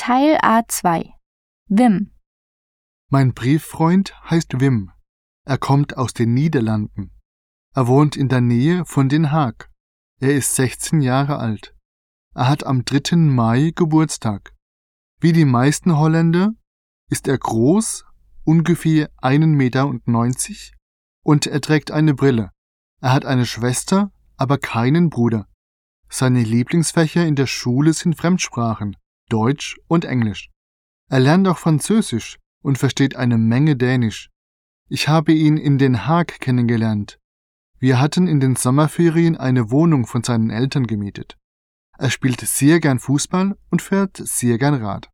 Teil A2. Wim. Mein Brieffreund heißt Wim. Er kommt aus den Niederlanden. Er wohnt in der Nähe von Den Haag. Er ist 16 Jahre alt. Er hat am 3. Mai Geburtstag. Wie die meisten Holländer ist er groß, ungefähr 1,90 Meter, und er trägt eine Brille. Er hat eine Schwester, aber keinen Bruder. Seine Lieblingsfächer in der Schule sind Fremdsprachen, Deutsch und Englisch. Er lernt auch Französisch und versteht eine Menge Dänisch. Ich habe ihn in Den Haag kennengelernt. Wir hatten in den Sommerferien eine Wohnung von seinen Eltern gemietet. Er spielt sehr gern Fußball und fährt sehr gern Rad.